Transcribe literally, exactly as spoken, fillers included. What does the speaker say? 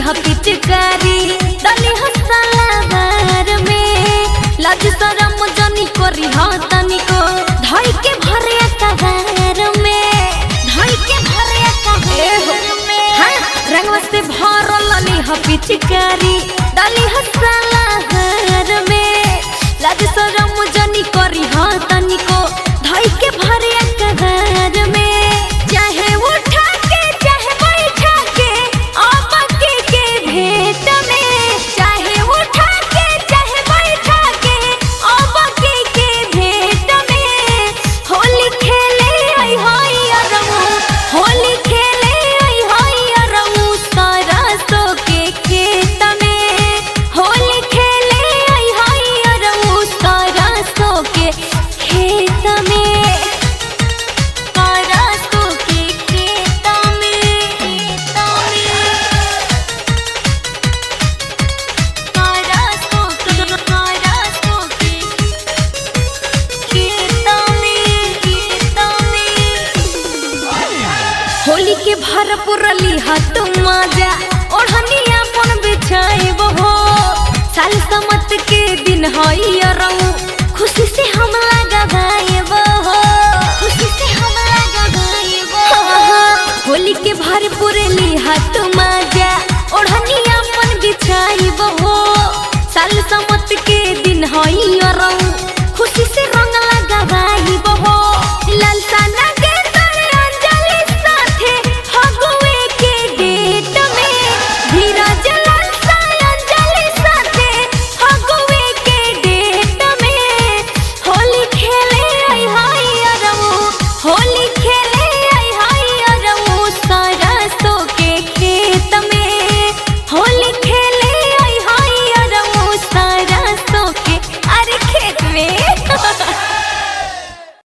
लिहा पिचकारी डाली हसलावार में लाज शरम जनी करी हा तनिको धाई के भरे कवार में धाई के भरे कवार में हां रंगवा से भरल लिहा पिचकारी डाली हसलावार में लाज शरम जनी करी हा तनिको धाई के भरे कवार में चाहे उठा के चाहे बैठा के आपके के भेंट में चाहे उठा के चाहे बैठा के आपके के भेंट में होली खेले आई हाय अरमू होली खेले आई हाय अरमू सरसों के खेत में होली खेले आई हाय अरमू सरसों के खेत में होली के भरपूर लिहा तुम मजा ओढ़निया अपन बिछाइब हो साल समत के दिन हई अरऊ खुशी से हम